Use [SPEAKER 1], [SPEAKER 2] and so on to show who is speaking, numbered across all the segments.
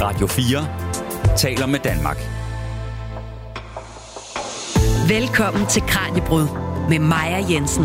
[SPEAKER 1] Radio 4 taler med Danmark.
[SPEAKER 2] Velkommen til Kraniebrud med Maja Jensen.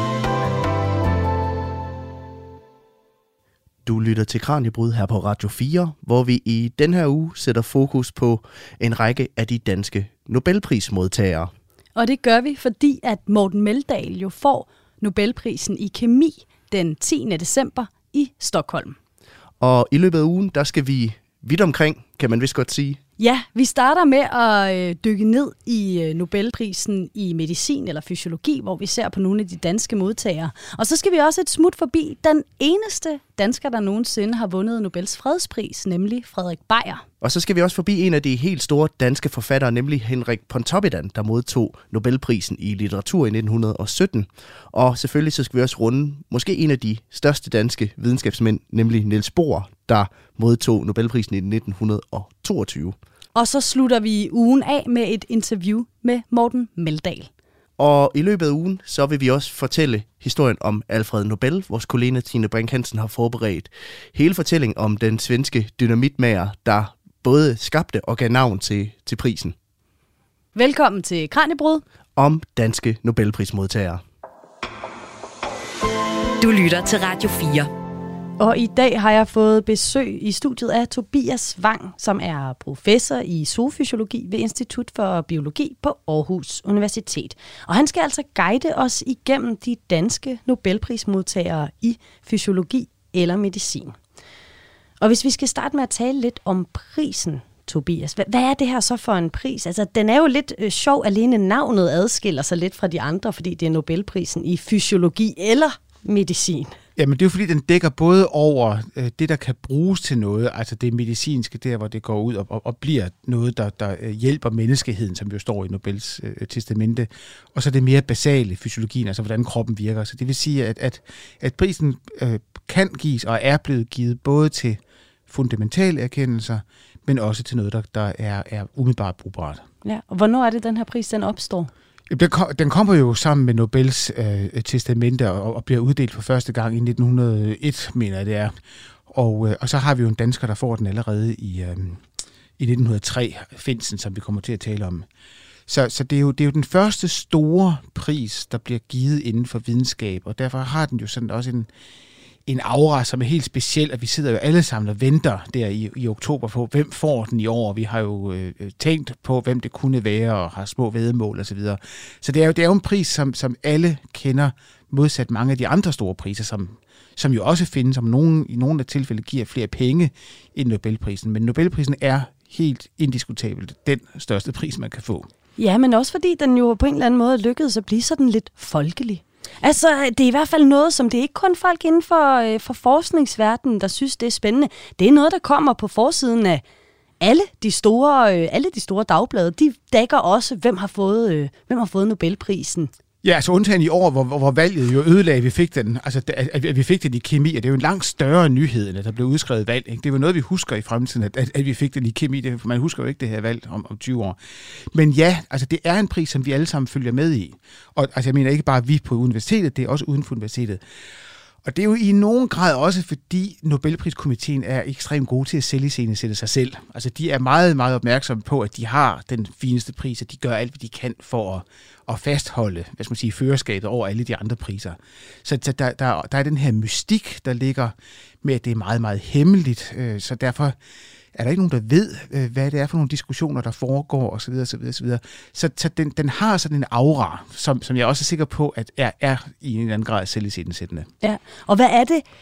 [SPEAKER 3] Du lytter til Kraniebrud her på Radio 4, hvor vi i den her uge sætter fokus på en række af de danske Nobelprismodtagere.
[SPEAKER 4] Og det gør vi, fordi at Morten Meldal jo får Nobelprisen i kemi den 10. december i Stockholm.
[SPEAKER 3] Og i løbet af ugen, der skal vi vidt omkring, kan man vist godt sige.
[SPEAKER 4] Ja, vi starter med at dykke ned i Nobelprisen i medicin eller fysiologi, hvor vi ser på nogle af de danske modtagere. Og så skal vi også et smut forbi den eneste dansker, der nogensinde har vundet Nobels fredspris, nemlig Frederik Beyer.
[SPEAKER 3] Og så skal vi også forbi en af de helt store danske forfattere, nemlig Henrik Pontoppidan, der modtog Nobelprisen i litteratur i 1917. Og selvfølgelig så skal vi også runde måske en af de største danske videnskabsmænd, nemlig Niels Bohr, der modtog Nobelprisen i 1922.
[SPEAKER 4] Og så slutter vi ugen af med et interview med Morten Meldal.
[SPEAKER 3] Og i løbet af ugen, så vil vi også fortælle historien om Alfred Nobel. Vores kollega Tine Brink Hansen har forberedt hele fortællingen om den svenske dynamitmager, der både skabte og gav navn til prisen.
[SPEAKER 4] Velkommen til Kraniebrud
[SPEAKER 3] om danske Nobelprismodtagere.
[SPEAKER 2] Du lytter til Radio 4.
[SPEAKER 4] Og i dag har jeg fået besøg i studiet af Tobias Wang, som er professor i zoofysiologi ved Institut for Biologi på Aarhus Universitet. Og han skal altså guide os igennem de danske Nobelprismodtagere i fysiologi eller medicin. Og hvis vi skal starte med at tale lidt om prisen, Tobias, hvad er det her så for en pris? Altså, den er jo lidt sjov, alene navnet adskiller sig lidt fra de andre, fordi det er Nobelprisen i fysiologi eller medicin.
[SPEAKER 5] Jamen det er jo fordi, den dækker både over det, der kan bruges til noget, altså det medicinske, der hvor det går ud og bliver noget, der hjælper menneskeheden, som jo står i Nobels testamente, og så det mere basale fysiologien, altså hvordan kroppen virker. Så det vil sige, at prisen kan gives og er blevet givet både til fundamentale erkendelser, men også til noget, der er umiddelbart brugbart.
[SPEAKER 4] Ja, og hvornår er det, den her pris den opstår?
[SPEAKER 5] Den kommer jo sammen med Nobels testamente og bliver uddelt for første gang i 1901, mener jeg det er. Og så har vi jo en dansker, der får den allerede i 1903, Finsen, som vi kommer til at tale om. Så det er jo den første store pris, der bliver givet inden for videnskab, og derfor har den jo sådan også en aura, som er helt speciel, at vi sidder jo alle sammen og venter der i oktober på, hvem får den i år. Vi har jo tænkt på, hvem det kunne være, og har små væddemål osv. Så det er jo en pris, som alle kender, modsat mange af de andre store priser, som jo også findes, som i nogle af tilfælde giver flere penge end Nobelprisen. Men Nobelprisen er helt indiskutabelt den største pris, man kan få.
[SPEAKER 4] Ja, men også fordi den jo på en eller anden måde lykkedes at blive sådan lidt folkelig. Altså, det er i hvert fald noget, som det er ikke kun folk inden for forskningsverdenen, der synes, det er spændende. Det er noget, der kommer på forsiden af alle de store dagblade. De dækker også, hvem har fået Nobelprisen.
[SPEAKER 5] Ja, altså undtagen i år, hvor valget jo ødelagde, vi fik den. Altså, at vi fik den i kemi, og det er jo en langt større nyhed, end at der blev udskrevet valg. Ikke? Det var noget, vi husker i fremtiden, at vi fik den i kemi. Man husker jo ikke det her valg om 20 år. Men ja, altså det er en pris, som vi alle sammen følger med i. Og altså, jeg mener ikke bare vi på universitetet, det er også uden for universitetet. Og det er jo i nogen grad også, fordi Nobelpriskomiteen er ekstremt gode til at selviscenesætte sig selv. Altså de er meget, meget opmærksomme på, at de har den fineste pris, og de gør alt, hvad de kan for at fastholde, førerskabet over alle de andre priser. Så der er den her mystik, der ligger med, at det er meget, meget hemmeligt. Så derfor er der ikke nogen, der ved, hvad det er for nogle diskussioner, der foregår, osv. osv. Så den har sådan en aura, som jeg også er sikker på, at er i en eller anden grad selviscenesættende.
[SPEAKER 4] Ja, og hvad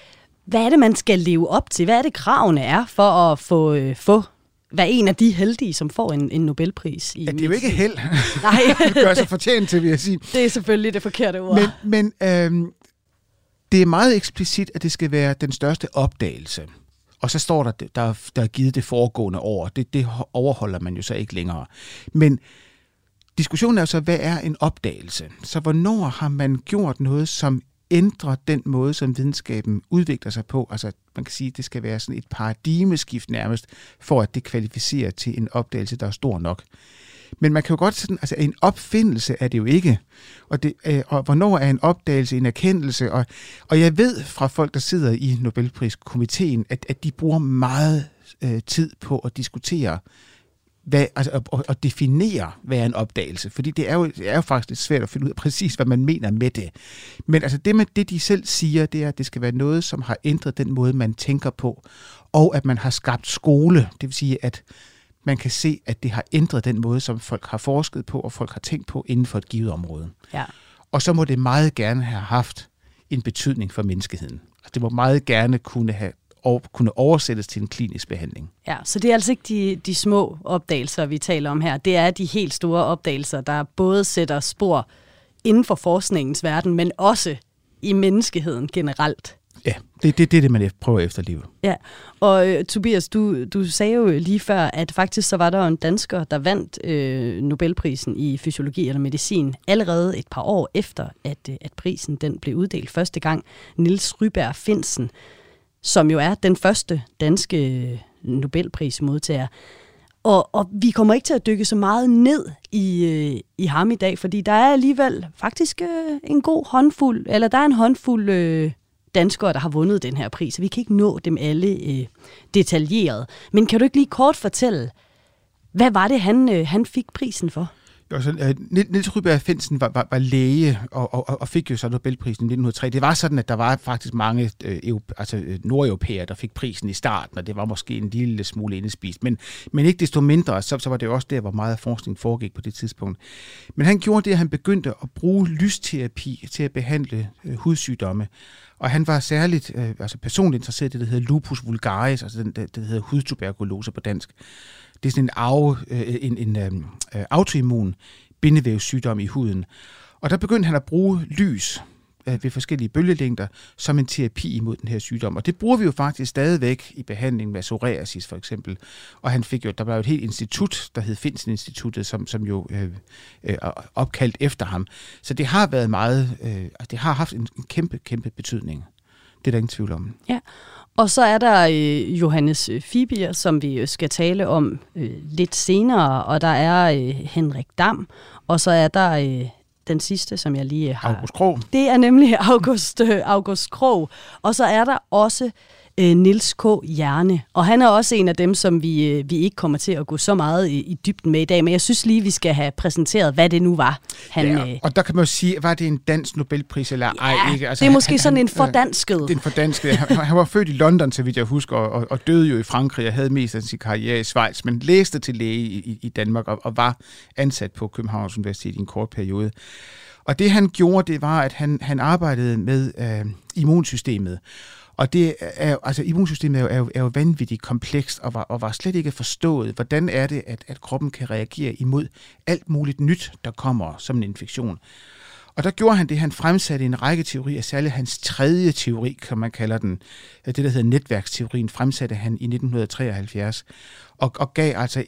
[SPEAKER 4] er det, man skal leve op til? Hvad er det, kravene er for at få være en af de heldige, som får en Nobelpris?
[SPEAKER 5] Ja, det er jo ikke held.
[SPEAKER 4] Nej.
[SPEAKER 5] Det gør sig fortjent til, vil jeg sige.
[SPEAKER 4] Det er selvfølgelig det forkerte ord.
[SPEAKER 5] Men det er meget eksplicit, at det skal være den største opdagelse. Og så står der er givet det foregående år. Det overholder man jo så ikke længere. Men diskussionen er jo så, hvad er en opdagelse? Så hvornår har man gjort noget, som ændrer den måde, som videnskaben udvikler sig på? Altså man kan sige, at det skal være sådan et paradigmeskift nærmest, for at det kvalificerer til en opdagelse, der er stor nok. Men man kan jo godt sådan, altså en opfindelse er det jo ikke. Og hvornår er en opdagelse en erkendelse? Og jeg ved fra folk, der sidder i Nobelpriskomiteen, at de bruger meget tid på at diskutere, at definere, hvad er en opdagelse. Fordi det er jo faktisk lidt svært at finde ud af præcis, hvad man mener med det. Men altså det de selv siger, det er, at det skal være noget, som har ændret den måde, man tænker på, og at man har skabt skole. Det vil sige, at man kan se, at det har ændret den måde, som folk har forsket på, og folk har tænkt på inden for et givet område.
[SPEAKER 4] Ja.
[SPEAKER 5] Og så må det meget gerne have haft en betydning for menneskeheden. Altså, det må meget gerne kunne oversættes til en klinisk behandling.
[SPEAKER 4] Ja, så det er altså ikke de små opdagelser, vi taler om her. Det er de helt store opdagelser, der både sætter spor inden for forskningens verden, men også i menneskeheden generelt.
[SPEAKER 5] Ja, det er det, man prøver at efterleve.
[SPEAKER 4] Ja, og Tobias, du sagde jo lige før, at faktisk så var der en dansker, der vandt Nobelprisen i fysiologi eller medicin allerede et par år efter, at prisen den blev uddelt første gang. Niels Ryberg Finsen, som jo er den første danske Nobelprismodtager. Og vi kommer ikke til at dykke så meget ned i ham i dag, fordi der er alligevel faktisk en håndfuld danskere, der har vundet den her pris, så vi kan ikke nå dem alle detaljeret. Men kan du ikke lige kort fortælle, hvad var det, han fik prisen for?
[SPEAKER 5] Jo, så, Niels Ryberg Finsen var læge og fik jo så Nobelprisen i 1903. Det var sådan, at der var faktisk mange nordeuropæere, der fik prisen i starten, og det var måske en lille smule indespist. Men ikke desto mindre, så var det jo også der, hvor meget forskning foregik på det tidspunkt. Men han gjorde det, at han begyndte at bruge lysterapi til at behandle hudsygdomme. Og han var særligt personligt interesseret i det, der hedder lupus vulgaris, altså det hedder hudtuberkulose på dansk. Det er sådan en autoimmun bindevævssygdom i huden. Og der begyndte han at bruge lys ved forskellige bølgelængder som en terapi imod den her sygdom. Og det bruger vi jo faktisk stadigvæk i behandling med psoriasis for eksempel. Og han fik jo, der var jo et helt institut, der hed Finsen-instituttet, som jo opkaldt efter ham. Så det har været meget, det har haft en kæmpe betydning. Det er der ingen tvivl om. Ja.
[SPEAKER 4] Og så er der Johannes Fibiger, som vi skal tale om lidt senere, og der er Henrik Dam, og så er der den sidste, som jeg lige har...
[SPEAKER 5] August Krogh.
[SPEAKER 4] Det er nemlig August Krogh, og så er der også Niels K. Hjerne, og han er også en af dem, som vi ikke kommer til at gå så meget i dybden med i dag, men jeg synes lige, vi skal have præsenteret, hvad det nu var.
[SPEAKER 5] Og der kan man jo sige, var det en dansk Nobelpris eller ej? Ikke?
[SPEAKER 4] Altså, det er måske sådan en fordansket.
[SPEAKER 5] Det er en fordansket. Han var født i London, så vidt jeg husker, og døde jo i Frankrig og havde mest af sin karriere i Schweiz, men læste til læge i Danmark og var ansat på Københavns Universitet i en kort periode. Og det han gjorde, det var, at han arbejdede med immunsystemet. Og det er, altså immunsystemet er jo vanvittigt komplekst og var slet ikke forstået, hvordan er det, at kroppen kan reagere imod alt muligt nyt, der kommer som en infektion. Og der gjorde han det, han fremsatte en række teorier, særligt hans tredje teori, som man kalder den, det der hedder netværksteorien, fremsatte han i 1973, og gav altså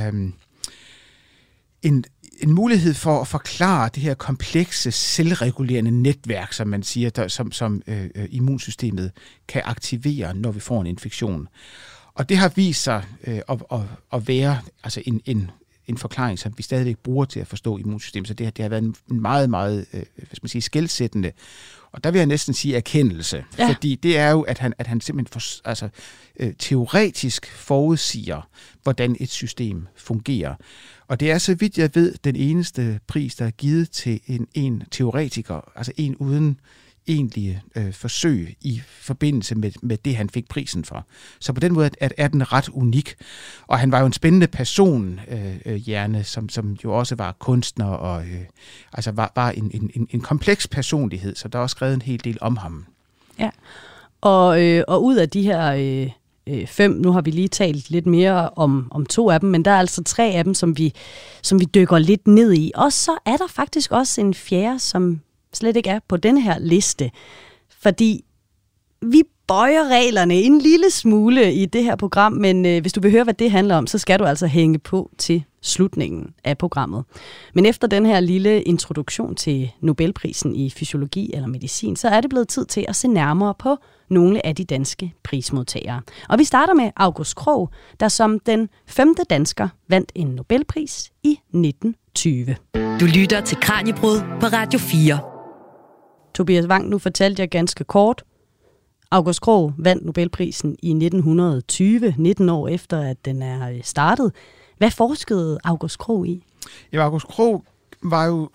[SPEAKER 5] en mulighed for at forklare det her komplekse, selvregulerende netværk, som man siger, som immunsystemet kan aktivere, når vi får en infektion. Og det har vist sig at være altså en forklaring, som vi stadigvæk bruger til at forstå immunsystemet. Så det har været en meget, meget skelsættende, og der vil jeg næsten sige erkendelse. Ja. Fordi det er jo, at han simpelthen teoretisk forudsiger, hvordan et system fungerer. Og det er, så vidt jeg ved, den eneste pris, der er givet til en teoretiker, altså en uden egentlige forsøg i forbindelse med det, han fik prisen for. Så på den måde er den ret unik. Og han var jo en spændende person, Hjerne, som jo også var kunstner og var en kompleks personlighed, så der er også skrevet en hel del om ham. Ja,
[SPEAKER 4] og ud af de her 5, nu har vi lige talt lidt mere om 2 af dem, men der er altså 3 af dem, som vi dykker lidt ned i. Og så er der faktisk også en 4., som slet ikke er på denne her liste, fordi vi bøjer reglerne en lille smule i det her program, men hvis du vil høre, hvad det handler om, så skal du altså hænge på til slutningen af programmet. Men efter den her lille introduktion til Nobelprisen i fysiologi eller medicin, så er det blevet tid til at se nærmere på nogle af de danske prismodtagere. Og vi starter med August Krogh, der som den 5. dansker vandt en Nobelpris i 1920.
[SPEAKER 2] Du lytter til Kraniebrud på Radio 4.
[SPEAKER 4] Tobias Wang, nu fortalte jeg ganske kort. August Krogh vandt Nobelprisen i 1920, 19 år efter, at den er startet. Hvad forskede August Krogh i?
[SPEAKER 5] Ja, August Krogh var jo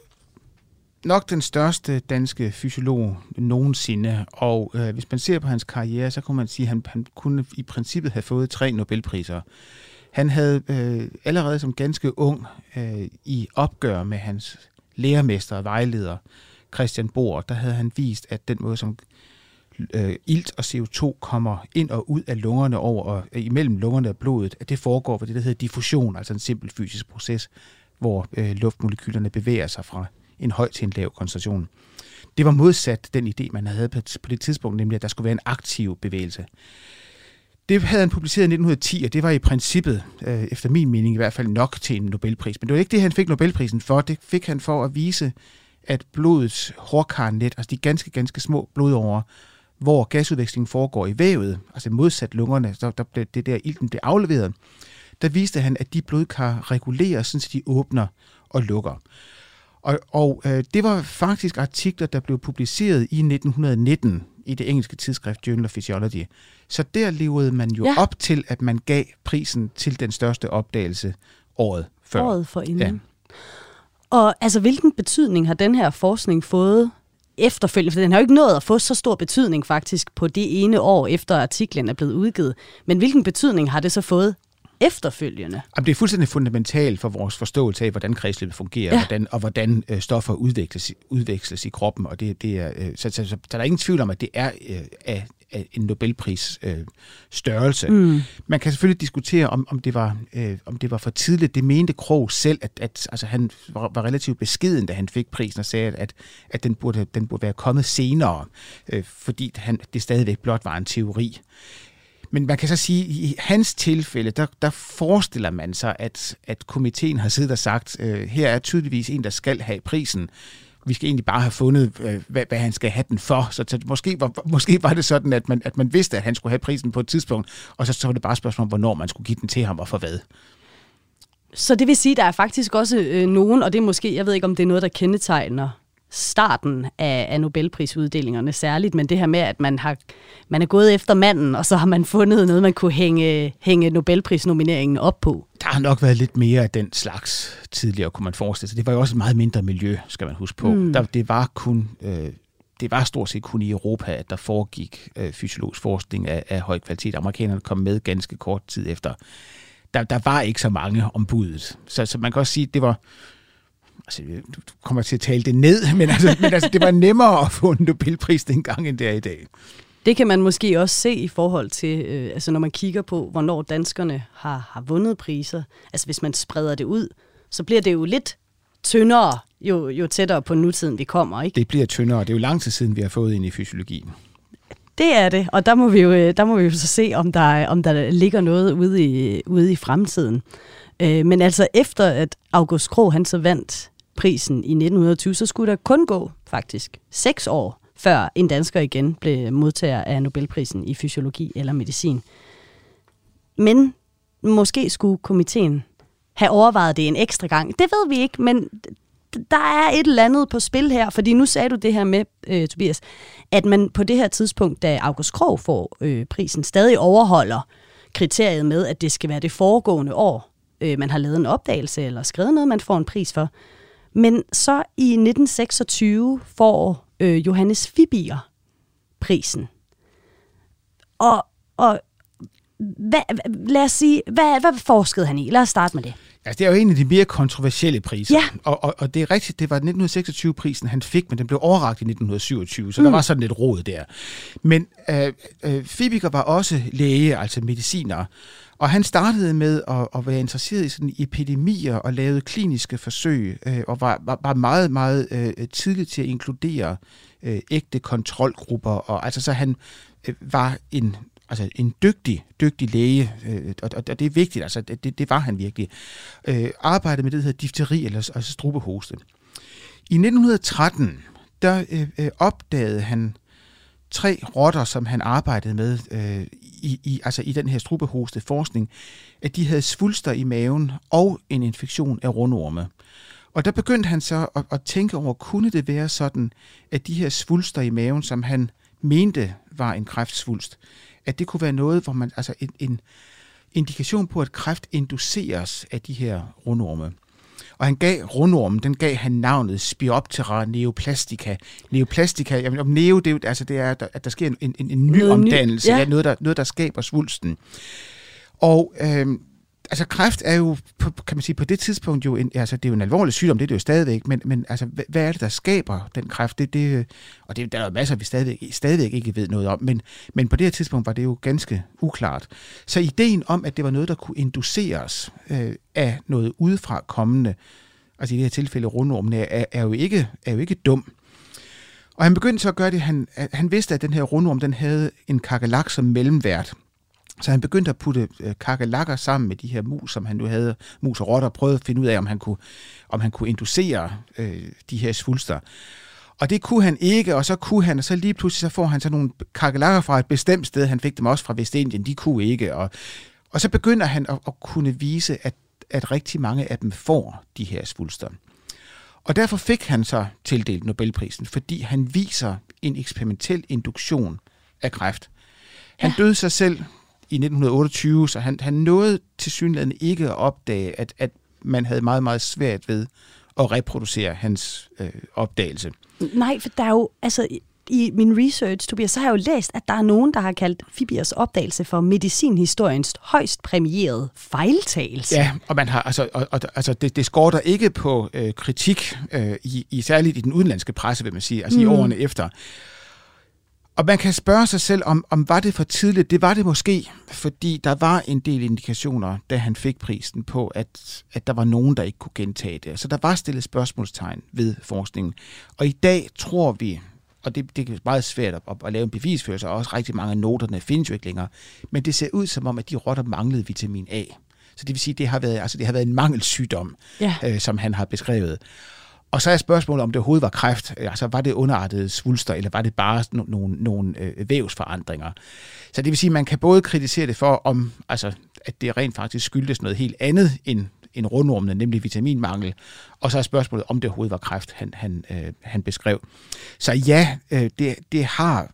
[SPEAKER 5] nok den største danske fysiolog nogensinde, og hvis man ser på hans karriere, så kunne man sige, at han kunne i princippet have fået 3 Nobelpriser. Han havde allerede som ganske ung i opgør med hans lærermester og vejleder, Christian Bohr, der havde han vist, at den måde, som ilt og CO2 kommer ind og ud af lungerne over og imellem lungerne og blodet, at det foregår ved det, der hedder diffusion, altså en simpel fysisk proces, hvor luftmolekylerne bevæger sig fra en høj til en lav koncentration. Det var modsat den idé, man havde på det tidspunkt, nemlig at der skulle være en aktiv bevægelse. Det havde han publiceret i 1910, og det var i princippet, efter min mening i hvert fald, nok til en Nobelpris. Men det var ikke det, han fik Nobelprisen for. Det fik han for at vise, at blodets hårkarnet, altså de ganske, ganske små blodårer, hvor gasudvekslingen foregår i vævet, altså modsat lungerne, der blev det der ilten blev afleveret, der viste han, at de blodkar reguleres, så de åbner og lukker. Og det var faktisk artikler, der blev publiceret i 1919 i det engelske tidsskrift Journal of Physiology. Så der levede man jo op til, at man gav prisen til den største opdagelse året før.
[SPEAKER 4] Året forinden. Ja. Og altså, hvilken betydning har den her forskning fået efterfølgende? For den har jo ikke nået at få så stor betydning faktisk på det ene år, efter artiklen er blevet udgivet. Men hvilken betydning har det så fået efterfølgende?
[SPEAKER 5] Jamen, det er fuldstændig fundamentalt for vores forståelse af, hvordan kredsløbet fungerer, hvordan stoffer udveksles i kroppen. Og så der er ingen tvivl om, at det er af en Nobelpris størrelse. Man kan selvfølgelig diskutere, om det var for tidligt. Det mente Krogh selv, at altså, han var relativt beskeden, da han fik prisen, og sagde, at den burde være kommet senere, fordi det stadigvæk blot var en teori. Men man kan så sige, at i hans tilfælde, der forestiller man sig, at komiteen har siddet og sagt, her er tydeligvis en, der skal have prisen. Vi skal egentlig bare have fundet, hvad han skal have den for. Så måske var det sådan, at man vidste, at han skulle have prisen på et tidspunkt, og så var det bare et spørgsmål om, hvornår man skulle give den til ham, og for hvad.
[SPEAKER 4] Så det vil sige, at der er faktisk også nogen, og det er måske, jeg ved ikke, om det er noget, der kendetegner starten af Nobelprisuddelingerne særligt, men det her med, at man er gået efter manden, og så har man fundet noget, man kunne hænge Nobelprisnomineringen op på.
[SPEAKER 5] Der har nok været lidt mere af den slags tidligere, kunne man forestille sig. Det var jo også et meget mindre miljø, skal man huske på. Det var stort set kun i Europa, at der foregik fysiologisk forskning af høj kvalitet. Amerikanerne kom med ganske kort tid efter. Der var ikke så mange om budet. Så man kan også sige, at det var... Altså, du kommer til at tale det ned, men det var nemmere at få en Nobelpris dengang, end det er i dag.
[SPEAKER 4] Det kan man måske også se i forhold til, når man kigger på, hvornår danskerne har vundet priser. Altså, hvis man spreder det ud, så bliver det jo lidt tyndere, jo tættere på nutiden vi kommer, ikke?
[SPEAKER 5] Det bliver tyndere, det er jo lang tid siden, vi har fået ind i fysiologien.
[SPEAKER 4] Det er det, og der må vi jo så se, om der ligger noget ude i fremtiden. Men altså efter at August Krogh han så vandt prisen i 1920, så skulle der kun gå faktisk 6 år, før en dansker igen blev modtager af Nobelprisen i fysiologi eller medicin. Men måske skulle komiteen have overvejet det en ekstra gang. Det ved vi ikke, men der er et eller andet på spil her, fordi nu sagde du det her med, Tobias, at man på det her tidspunkt, da August Krogh får prisen, stadig overholder kriteriet med, at det skal være det foregående år, man har lavet en opdagelse eller skrevet noget, man får en pris for. Men så i 1926 får Johannes Fibiger prisen. Og lad os sige, hvad forskede han i? Lad os starte med det.
[SPEAKER 5] Altså, det er jo en af de mere kontroversielle priser. Ja. Og det er rigtigt, det var 1926-prisen, han fik, men den blev overrakt i 1927, så der var sådan lidt rod der. Men Fibiger var også læge, altså mediciner, og han startede med at være interesseret i sådan epidemier og lavede kliniske forsøg, og var meget, meget tidligt til at inkludere ægte kontrolgrupper. Og altså, så han var en dygtig læge, og det er vigtigt, altså det var han virkelig. Arbejdede med det, der hedder difteri, eller altså strubehoste. I 1913, der opdagede han 3 rotter, som han arbejdede med i den her strubehoste forskning, at de havde svulster i maven og en infektion af rundorme. Og der begyndte han så at tænke over, kunne det være sådan, at de her svulster i maven, som han mente var en kræftsvulst, at det kunne være noget, hvor man, altså en indikation på, at kræft induceres af de her rundorme. Og den gav han navnet Spiroptera neoplastica. Neoplastica, jamen om neo, det er, at der sker en ny omdannelse, noget der skaber svulsten. Og altså kræft er jo, kan man sige, på det tidspunkt jo, det er jo en alvorlig sygdom, det er det jo stadigvæk, men altså, hvad er det, der skaber den kræft? Der er jo masser, vi stadigvæk ikke ved noget om, men på det her tidspunkt var det jo ganske uklart. Så ideen om, at det var noget, der kunne induceres af noget udefra kommende, altså i det her tilfælde rundormene, er jo ikke dum. Og han begyndte så at gøre det, han vidste, at den her rundorm, den havde en kakerlak som mellemvært. Så han begyndte at putte kakerlakker sammen med de her mus, som han nu havde, mus og rotter, og prøvede at finde ud af, om han kunne inducere de her svulster. Og det kunne han ikke, og så lige pludselig så får han så nogle kakerlakker fra et bestemt sted, han fik dem også fra Vestindien, de kunne ikke. Og så begynder han at kunne vise, at rigtig mange af dem får de her svulster. Og derfor fik han så tildelt Nobelprisen, fordi han viser en eksperimentel induktion af kræft. Han døde sig selv i 1928, så han nåede tilsyneladende ikke at opdage, at man havde meget, meget svært ved at reproducere hans opdagelse.
[SPEAKER 4] Nej, for der er jo, altså i min research, Tobias, så har jeg jo læst, at der er nogen, der har kaldt Fibiers opdagelse for medicinhistoriens højst præmierede fejltagelse.
[SPEAKER 5] Ja, og man har altså det skorter ikke på kritik, særligt i den udenlandske presse, vil man sige, altså i årene efter. Og man kan spørge sig selv, om var det for tidligt? Det var det måske, fordi der var en del indikationer, da han fik prisen på, at der var nogen, der ikke kunne gentage det. Så der var stillet spørgsmålstegn ved forskningen. Og i dag tror vi, og det er meget svært at lave en bevisførelse, og også rigtig mange af noterne findes jo ikke længere, men det ser ud som om, at de rotter manglede vitamin A. Så det vil sige, at det har været en mangelsygdom, som han har beskrevet. Og så er spørgsmålet, om det overhovedet var kræft. Altså, var det underartede svulster, eller var det bare nogle vævsforandringer? Så det vil sige, at man kan både kritisere det for, at det rent faktisk skyldtes noget helt andet end rundormene, nemlig vitaminmangel. Og så er spørgsmålet, om det overhovedet var kræft, han beskrev. Så ja, det har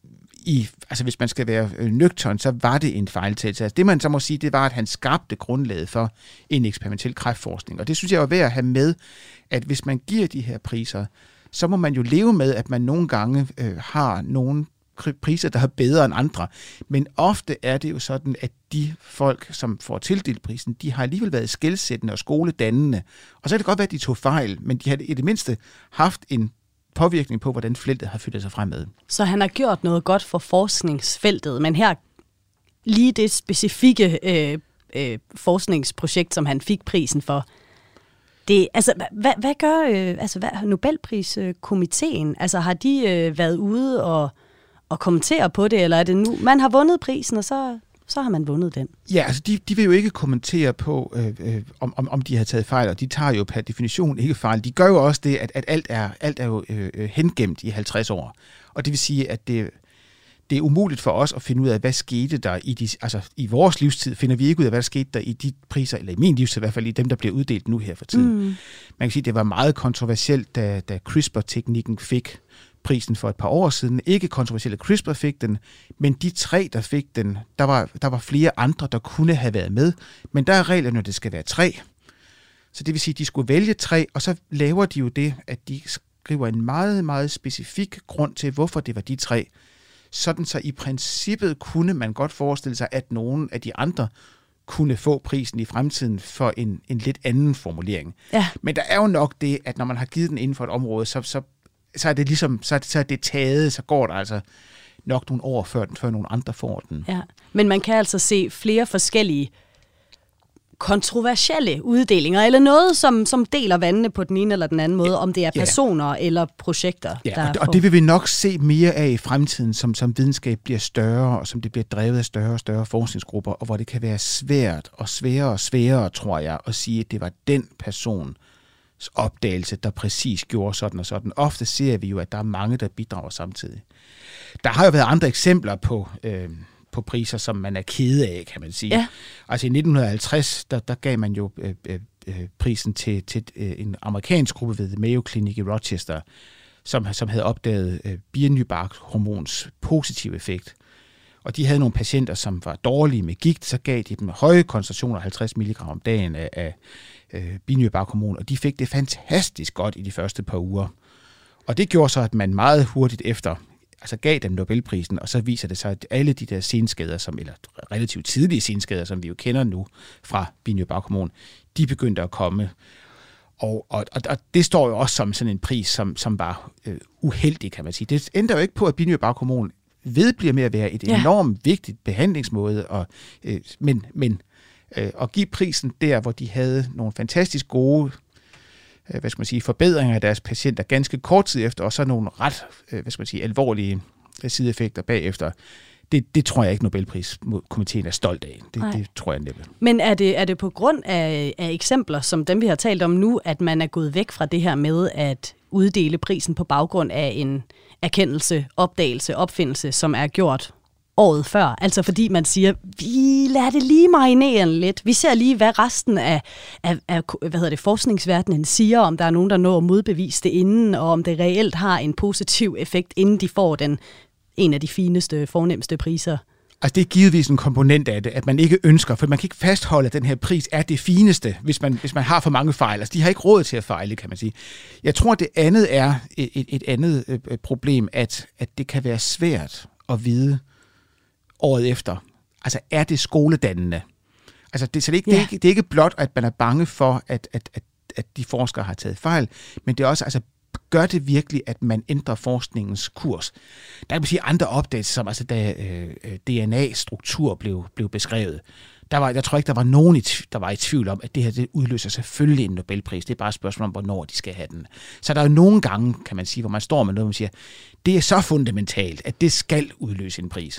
[SPEAKER 5] hvis man skal være nøgtern, så var det en fejltagelse. Altså, det man så må sige, det var, at han skabte grundlaget for en eksperimentel kræftforskning. Og det synes jeg var værd at have med, at hvis man giver de her priser, så må man jo leve med, at man nogle gange har nogle priser, der er bedre end andre. Men ofte er det jo sådan, at de folk, som får tildelt prisen, de har alligevel været skelsættende og skoledannende. Og så kan det godt være, at de tog fejl, men de har i det mindste haft en påvirkning på, hvordan feltet har flyttet sig fremad. Så
[SPEAKER 4] han har gjort noget godt for forskningsfeltet, men her lige det specifikke forskningsprojekt, som han fik prisen for, det, altså, hvad gør Nobelpriskomiteen? Altså, har de været ude og kommentere på det, eller er det nu, man har vundet prisen, og så har man vundet den?
[SPEAKER 5] Ja, altså de vil jo ikke kommentere på, om de har taget fejl, og de tager jo per definition ikke fejl. De gør jo også det, at alt er jo hengemt i 50 år. Og det vil sige, at det er umuligt for os at finde ud af, hvad skete der i vores livstid, finder vi ikke ud af, hvad der skete der i de priser, eller i min livstid i hvert fald, i dem, der bliver uddelt nu her for tiden. Man kan sige, at det var meget kontroversielt, da CRISPR-teknikken fik prisen for et par år siden. Ikke kontroversielt, at CRISPR fik den, men de 3, der fik den, der var flere andre, der kunne have været med, men der er reglerne, at det skal være 3. Så det vil sige, at de skulle vælge 3, og så laver de jo det, at de skriver en meget, meget specifik grund til, hvorfor det var de 3. Sådan så i princippet kunne man godt forestille sig, at nogen af de andre kunne få prisen i fremtiden for en lidt anden formulering. Ja. Men der er jo nok det, at når man har givet den inden for et område, så er det ligesom, så er det taget, så går der altså nok nogle år før nogle andre får den.
[SPEAKER 4] Ja. Men man kan altså se flere forskellige kontroversielle uddelinger, eller noget, som deler vandene på den ene eller den anden måde, om det er personer eller projekter.
[SPEAKER 5] Ja, og det vil vi nok se mere af i fremtiden, som videnskab bliver større, og som det bliver drevet af større og større forskningsgrupper, og hvor det kan være svært og sværere, tror jeg, at sige, at det var den persons opdagelse, der præcis gjorde sådan og sådan. Ofte ser vi jo, at der er mange, der bidrager samtidig. Der har jo været andre eksempler på priser, som man er kede af, kan man sige. Ja. Altså i 1950, der gav man jo prisen til en amerikansk gruppe ved Mayo Clinic i Rochester, som havde opdaget Birnybak-hormons positive effekt. Og de havde nogle patienter, som var dårlige med gigt, så gav de dem høje koncentrationer, 50 mg om dagen af Birnybak-hormon, og de fik det fantastisk godt i de første par uger. Og det gjorde så, at man meget hurtigt efter gav dem Nobelprisen, og så viser det sig, at alle de der senskader, eller relativt tidlige senskader, som vi jo kender nu fra Birnybak-hormon, de begyndte at komme. Og det står jo også som sådan en pris, som var uheldig, kan man sige. Det ændrer jo ikke på, at Birnybak-hormon vedbliver med at være et enormt vigtigt behandlingsmåde, men at give prisen der, hvor de havde nogle fantastisk gode forbedringer af deres patienter ganske kort tid efter, og så nogle ret alvorlige sideeffekter bagefter. Det tror jeg ikke, Nobelpriskomiteen er stolt af. Det tror jeg næppe.
[SPEAKER 4] Men er det på grund af eksempler, som dem vi har talt om nu, at man er gået væk fra det her med at uddele prisen på baggrund af en erkendelse, opdagelse, opfindelse, som er gjort året før? Altså fordi man siger, vi lader det lige marinere lidt. Vi ser lige, hvad resten af forskningsverdenen siger, om der er nogen, der når at modbevise det inden, og om det reelt har en positiv effekt, inden de får en af de fineste, fornemste priser.
[SPEAKER 5] Altså det er givetvis en komponent af det, at man ikke ønsker, for man kan ikke fastholde, at den her pris er det fineste, hvis man har for mange fejl. Altså de har ikke råd til at fejle, kan man sige. Jeg tror, det andet er et andet problem, at det kan være svært at vide året efter. Altså er det skoledannende? Altså det er ikke blot, at man er bange for, at de forskere har taget fejl, men det er også, gør det virkelig, at man ændrer forskningens kurs? Der kan man sige andre opdagelser, som da DNA-struktur blev beskrevet. Jeg tror ikke, der var nogen, der var i tvivl om, at det her det udløser selvfølgelig en Nobelpris. Det er bare et spørgsmål om, hvornår de skal have den. Så der er jo nogle gange, kan man sige, hvor man står med noget, og man siger, det er så fundamentalt, at det skal udløse en pris.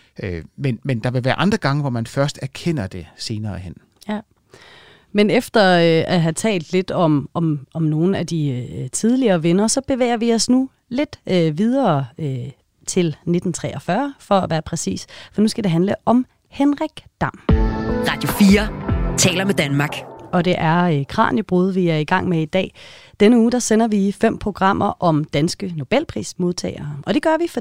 [SPEAKER 5] Men der vil være andre gange, hvor man først erkender det senere hen. Ja.
[SPEAKER 4] Men efter at have talt lidt om nogle af de tidligere vinder, så bevæger vi os nu lidt videre til 1943, for at være præcis. For nu skal det handle om Henrik Dam.
[SPEAKER 2] Radio 4 taler med Danmark.
[SPEAKER 4] Og det er Kraniebrud, vi er i gang med i dag. Denne uge der sender vi 5 programmer om danske Nobelprismodtagere. Og det gør vi,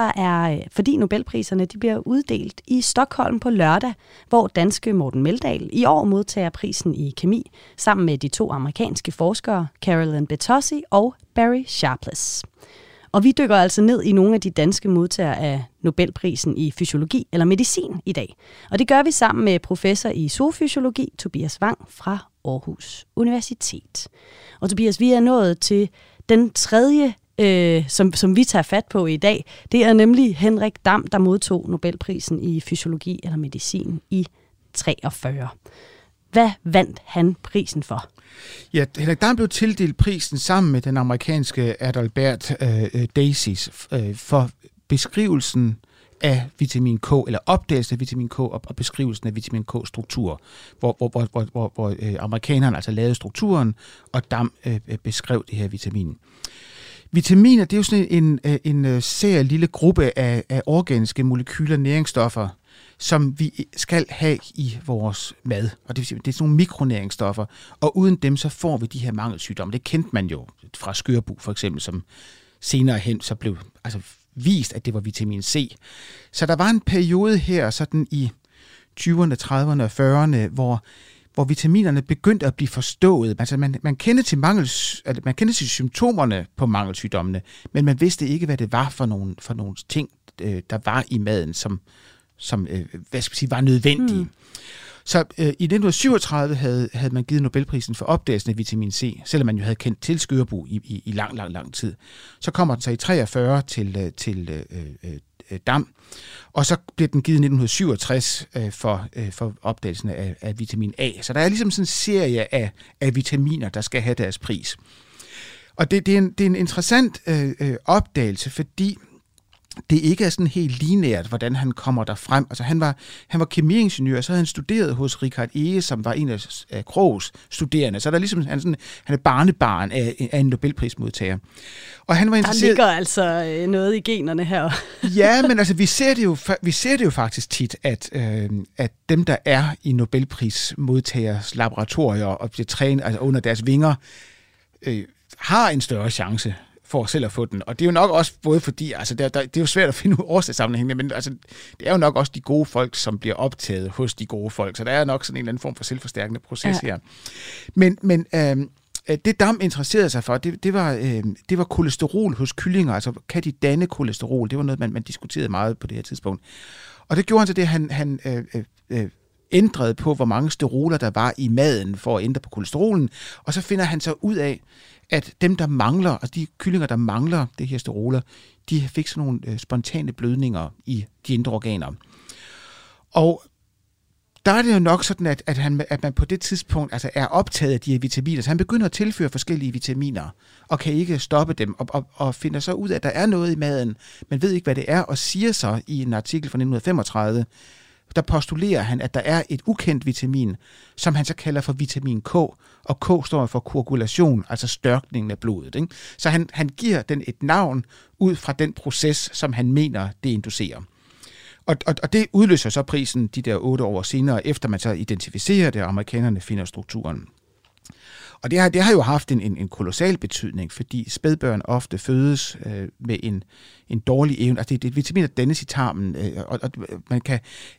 [SPEAKER 4] fordi Nobelpriserne de bliver uddelt i Stockholm på lørdag, hvor danske Morten Meldal i år modtager prisen i kemi, sammen med de 2 amerikanske forskere, Carolyn Bertozzi og Barry Sharpless. Og vi dykker altså ned i nogle af de danske modtagere af Nobelprisen i fysiologi eller medicin i dag. Og det gør vi sammen med professor i zoofysiologi, Tobias Wang fra Aarhus Universitet. Og Tobias, vi er nået til den tredje, som vi tager fat på i dag. Det er nemlig Henrik Dam, der modtog Nobelprisen i fysiologi eller medicin i 43. Hvad vandt han prisen for?
[SPEAKER 5] Ja, Henrik Dam blev tildelt prisen sammen med den amerikanske Adalbert Daisies for beskrivelsen af vitamin K, eller opdagelsen af vitamin K og beskrivelsen af vitamin K-struktur, hvor amerikanerne altså lavede strukturen, og Dam beskrev det her vitamin. Vitaminer, det er jo sådan en serie lille gruppe af organiske molekyler, næringsstoffer, som vi skal have i vores mad. Og det er sådan nogle mikronæringsstoffer, og uden dem så får vi de her mangelsygdomme. Det kendte man jo fra skørbug for eksempel, som senere hen så blev vist, at det var vitamin C. Så der var en periode her, sådan i 20'erne, 30'erne og 40'erne, hvor vitaminerne begyndte at blive forstået. Altså man kendte til symptomerne på mangelsygdommene, men man vidste ikke, hvad det var for nogle ting, der var i maden, som var nødvendige. Så i 1937 havde man givet Nobelprisen for opdagelsen af vitamin C, selvom man jo havde kendt til skørbug i lang tid. Så kommer den så i 43 til Dam, og så bliver den givet i 1967 for opdagelsen af vitamin A. Så der er ligesom sådan en serie af vitaminer, der skal have deres pris. Og det er en interessant opdagelse, fordi det ikke er sådan helt lineært, hvordan han kommer derfrem. Altså han var kemiingeniør, og så havde han studeret hos Richard Ege, som var en af Krogs studerende. Så der er ligesom, han er barnebarn af en Nobelprismodtager. Og han var interesseret.
[SPEAKER 4] Der ligger altså noget i generne her.
[SPEAKER 5] Ja, men altså vi ser det jo faktisk tit, at dem, der er i Nobelprismodtagers laboratorier og bliver trænet under deres vinger, har en større chance for selv at få den. Og det er jo nok også både fordi, altså det er jo svært at finde årsagssammenhæng, men altså, det er jo nok også de gode folk, som bliver optaget hos de gode folk. Så der er nok sådan en eller anden form for selvforstærkende proces her. Men det Dam interesserede sig for, det var kolesterol hos kyllinger. Altså kan de danne kolesterol? Det var noget, man diskuterede meget på det her tidspunkt. Og det gjorde han så det, han ændrede på, hvor mange steroler der var i maden for at ændre på kolesterolen. Og så finder han så ud af, at dem, der mangler, altså de kyllinger, der mangler det her steroler, de fik sådan nogle spontane blødninger i de indre organer. Og der er det jo nok sådan, at man på det tidspunkt altså er optaget af de her vitaminer. Så han begynder at tilføre forskellige vitaminer, og kan ikke stoppe dem, og finder så ud af, at der er noget i maden. Man ved ikke, hvad det er, og siger så i en artikel fra 1935, der postulerer han, at der er et ukendt vitamin, som han så kalder for vitamin K, og K står for koagulation, altså størkningen af blodet. Ikke? Så han giver den et navn ud fra den proces, som han mener, det inducerer. Og det udløser så prisen de der 8 år senere, efter man så identificerer det, og amerikanerne finder strukturen. Og det har jo haft en kolossal betydning, fordi spædbørn ofte fødes med en dårlig evne. Altså det er et vitamin, der dannes i tarmen, og man kan...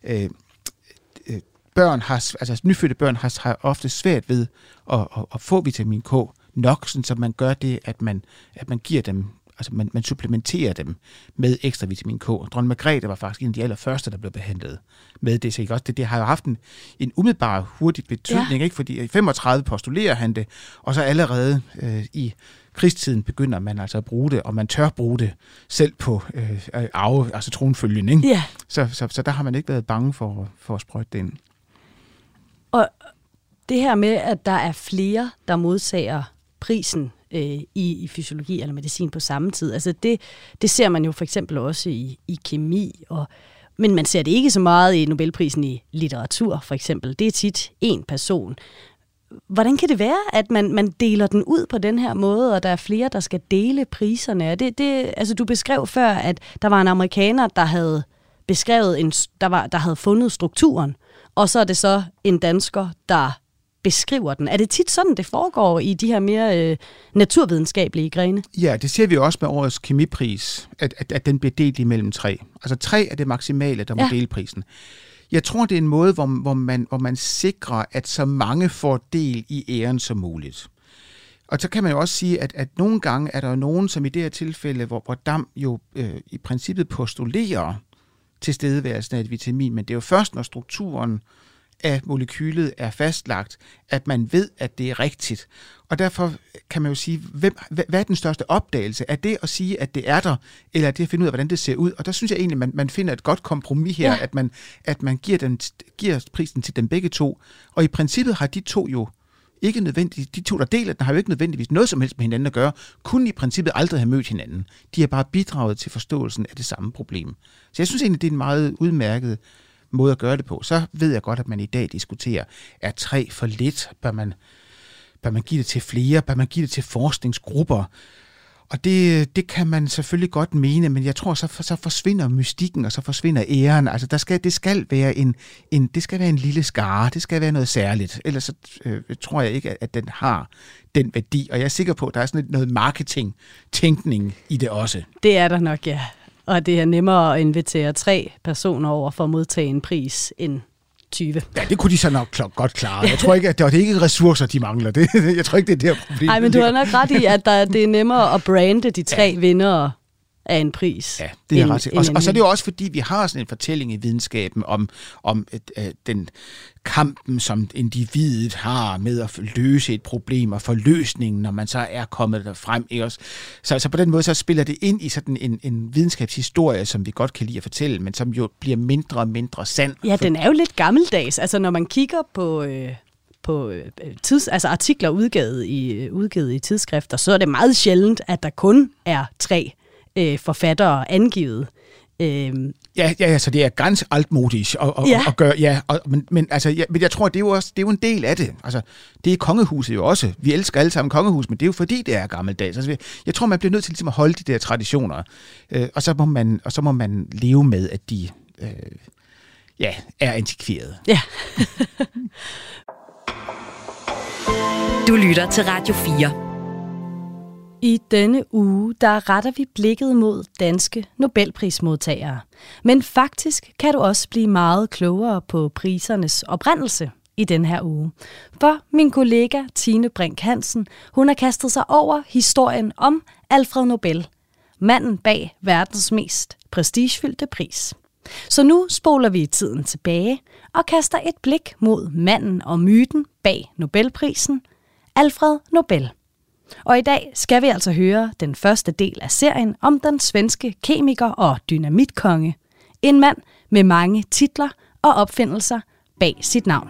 [SPEAKER 5] nyfødte børn har ofte svært ved at få vitamin K nok, sådan, så man gør det, at man giver dem, altså man supplementerer dem med ekstra vitamin K. Dronning Margrethe var faktisk en af de allerførste, der blev behandlet med det. Så ikke også det har jo haft en umiddelbar hurtig betydning, ikke? Fordi i 35 postulerer han det, og så allerede i krigstiden begynder man altså at bruge det, og man tør bruge det selv på altså tronfølgen. Ikke?
[SPEAKER 4] Ja.
[SPEAKER 5] Så der har man ikke været bange for at sprøjte det ind.
[SPEAKER 4] Og det her med, at der er flere, der modtager prisen i fysiologi eller medicin på samme tid, altså det ser man jo for eksempel også i kemi, men man ser det ikke så meget i Nobelprisen i litteratur for eksempel. Det er tit én person. Hvordan kan det være, at man deler den ud på den her måde, og der er flere, der skal dele priserne? Altså, du beskrev før, at der var en amerikaner, der havde beskrevet der havde fundet strukturen, og så er det så en dansker, der beskriver den. Er det tit sådan, det foregår i de her mere naturvidenskabelige grene? Ja,
[SPEAKER 5] det ser vi også med årets kemipris, at den bliver delt imellem 3. Altså 3 er det maksimale, der må dele prisen. Jeg tror, det er en måde, hvor man sikrer, at så mange får del i æren som muligt. Og så kan man jo også sige, at nogle gange er der nogen, som i det her tilfælde, hvor Dam jo i princippet postulerer tilstedeværelsen af et vitamin, men det er jo først, når strukturen af molekylet er fastlagt, at man ved, at det er rigtigt. Og derfor kan man jo sige, hvad er den største opdagelse? Er det at sige, at det er der, eller er det at finde ud af, hvordan det ser ud? Og der synes jeg egentlig, man finder et godt kompromis her, at man giver prisen til dem begge to. Og i princippet har de to jo ikke nødvendigvis, de to, der deler den, har jo ikke nødvendigvis noget som helst med hinanden at gøre, kunne i princippet aldrig have mødt hinanden. De har bare bidraget til forståelsen af det samme problem. Så jeg synes egentlig, det er en meget udmærket måde at gøre det på. Så ved jeg godt, at man i dag diskuterer, er 3 for lidt? Bør man give det til flere? Bør man give det til forskningsgrupper? Og det kan man selvfølgelig godt mene, men jeg tror, så forsvinder mystikken, og så forsvinder æren. Altså, det skal være en lille skare. Det skal være noget særligt. Ellers så tror jeg ikke, at den har den værdi. Og jeg er sikker på, at der er sådan noget marketing-tænkning i det også. Det er der nok, ja. Og det er nemmere at invitere 3 personer over for at modtage en pris end 20. Ja, det kunne de så nok godt klare. Jeg tror ikke, at det er ikke ressourcer, de mangler. Jeg tror ikke, det er det her problem. Nej, men du har nok ret i, at det er nemmere at brande de 3 vindere af en pris. Ja, det er ret. Og så er det jo også, fordi vi har sådan en fortælling i videnskaben om den kampen, som individet har med at løse et problem og få løsningen, når man så er kommet derfrem. Så på den måde så spiller det ind i sådan en videnskabshistorie, som vi godt kan lide at fortælle, men som jo bliver mindre og mindre sand. Ja, den er jo lidt gammeldags. Altså når man kigger på artikler udgivet i tidsskrifter, så er det meget sjældent, at der kun er 3 forfattere angivet. Ja, så det er ganske altmodigt at gøre, men jeg tror, det er jo en del af det. Altså, det er kongehuset jo også. Vi elsker alle sammen kongehus, men det er jo fordi, det er gammeldags. Altså, jeg tror, man bliver nødt til ligesom at holde de der traditioner, og så må man leve med, at de er antikverede. Ja.
[SPEAKER 2] Du lytter til Radio 4.
[SPEAKER 4] I denne uge, der retter vi blikket mod danske Nobelprismodtagere. Men faktisk kan du også blive meget klogere på prisernes oprindelse i den her uge. For min kollega Tine Brink Hansen, hun har kastet sig over historien om Alfred Nobel, manden bag verdens mest prestigefyldte pris. Så nu spoler vi tiden tilbage og kaster et blik mod manden og myten bag Nobelprisen, Alfred Nobel. Og i dag skal vi altså høre den første del af serien om den svenske kemiker og dynamitkonge. En mand med mange titler og opfindelser bag sit navn.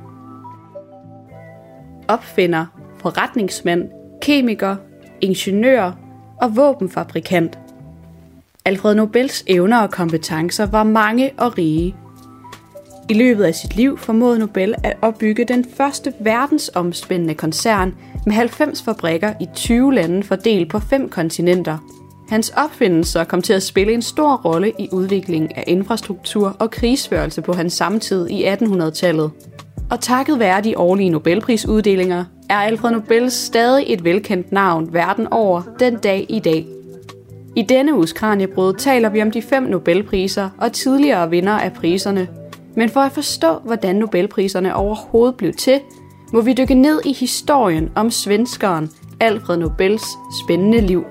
[SPEAKER 6] Opfinder, forretningsmand, kemiker, ingeniør og våbenfabrikant. Alfred Nobels evner og kompetencer var mange og rige. I løbet af sit liv formåede Nobel at opbygge den første verdensomspændende koncern med 90 fabrikker i 20 lande fordelt på 5 kontinenter. Hans opfindelser kom til at spille en stor rolle i udviklingen af infrastruktur og krigsførelse på hans samtid i 1800-tallet. Og takket være de årlige Nobelprisuddelinger er Alfred Nobel stadig et velkendt navn verden over den dag i dag. I denne uges Kraniebrud taler vi om de 5 Nobelpriser og tidligere vindere af priserne. Men for at forstå, hvordan Nobelpriserne overhovedet blev til, må vi dykke ned i historien om svenskeren Alfred Nobels spændende liv.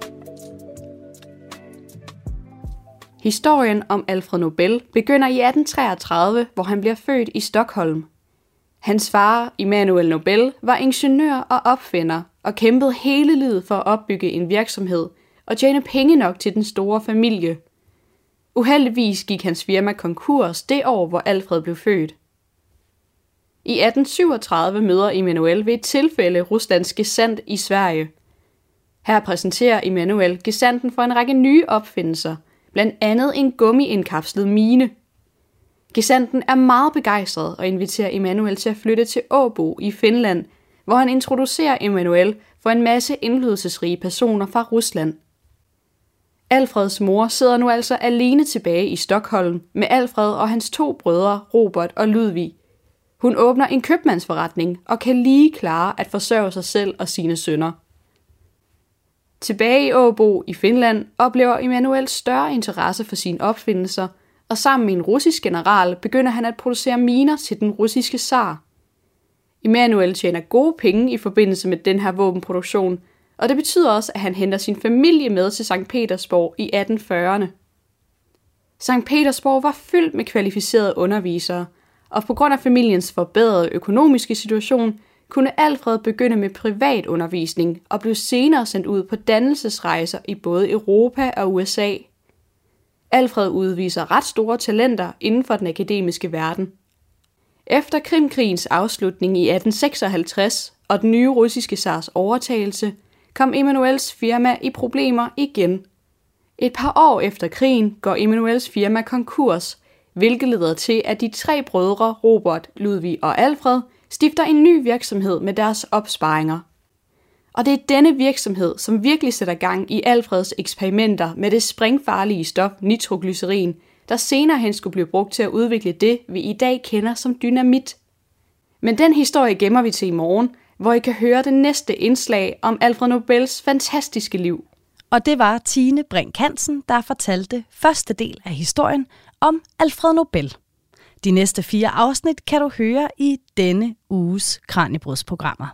[SPEAKER 6] Historien om Alfred Nobel begynder i 1833, hvor han bliver født i Stockholm. Hans far, Emanuel Nobel, var ingeniør og opfinder og kæmpede hele livet for at opbygge en virksomhed og tjene penge nok til den store familie. Uheldigvis gik hans firma konkurs det år, hvor Alfred blev født. I 1837 møder Emanuel ved et tilfælde Ruslands gesandt i Sverige. Her præsenterer Emanuel gesandten for en række nye opfindelser, blandt andet en gummiindkapslet mine. Gesandten er meget begejstret og inviterer Emanuel til at flytte til Åbo i Finland, hvor han introducerer Emanuel for en masse indflydelsesrige personer fra Rusland. Alfreds mor sidder nu altså alene tilbage i Stockholm med Alfred og hans 2 brødre, Robert og Ludvig. Hun åbner en købmandsforretning og kan lige klare at forsørge sig selv og sine sønner. Tilbage i Åbo i Finland oplever Emanuel større interesse for sine opfindelser, og sammen med en russisk general begynder han at producere miner til den russiske zar. Emanuel tjener gode penge i forbindelse med den her våbenproduktion, og det betyder også, at han henter sin familie med til Sankt Petersborg i 1840'erne. Sankt Petersborg var fyldt med kvalificerede undervisere, og på grund af familiens forbedrede økonomiske situation, kunne Alfred begynde med privatundervisning og blev senere sendt ud på dannelsesrejser i både Europa og USA. Alfred udviser ret store talenter inden for den akademiske verden. Efter Krimkrigens afslutning i 1856 og den nye russiske zars overtagelse, kom Emanuels firma i problemer igen. Et par år efter krigen går Emanuels firma konkurs, hvilket leder til, at de 3 brødre, Robert, Ludvig og Alfred, stifter en ny virksomhed med deres opsparinger. Og det er denne virksomhed, som virkelig sætter gang i Alfreds eksperimenter med det sprængfarlige stof nitroglycerin, der senere hen skulle blive brugt til at udvikle det, vi i dag kender som dynamit. Men den historie gemmer vi til i morgen, hvor I kan høre det næste indslag om Alfred Nobels fantastiske liv.
[SPEAKER 4] Og det var Tine Brink Hansen, der fortalte første del af historien om Alfred Nobel. De næste 4 afsnit kan du høre i denne uges Kranjebrudsprogrammer.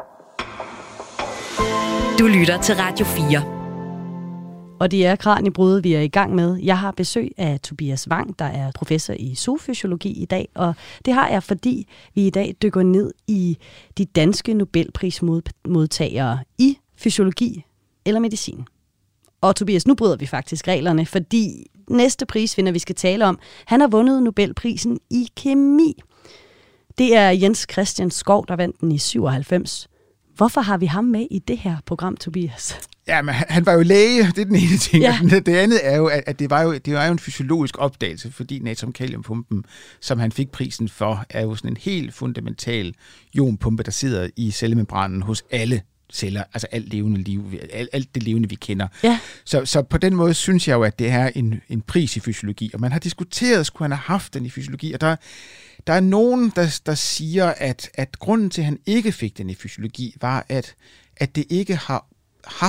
[SPEAKER 2] Du lytter til Radio 4.
[SPEAKER 4] Og det er Kraniebrud, vi er i gang med. Jeg har besøg af Tobias Wang, der er professor i zoofysiologi i dag, og det har jeg, fordi vi i dag dykker ned i de danske Nobelprismodtagere i fysiologi eller medicin. Og Tobias, nu bryder vi faktisk reglerne, fordi næste prisvinder, vi skal tale om, han har vundet Nobelprisen i kemi. Det er Jens Christian Skov, der vandt den i 97. Hvorfor har vi ham med i det her program, Tobias?
[SPEAKER 5] Ja, men han var jo læge, det er den ene ting.
[SPEAKER 4] Ja.
[SPEAKER 5] Det andet er jo, at det var jo en fysiologisk opdagelse, fordi natriumkaliumpumpen, som han fik prisen for, er jo sådan en helt fundamental ionpumpe, der sidder i cellemembranen hos alle celler, altså alt det levende, vi kender. Ja. Så på den måde synes jeg jo, at det er en pris i fysiologi, og man har diskuteret, skulle han have haft den i fysiologi, og der er nogen, der siger, at grunden til, at han ikke fik den i fysiologi, var, at det ikke har haft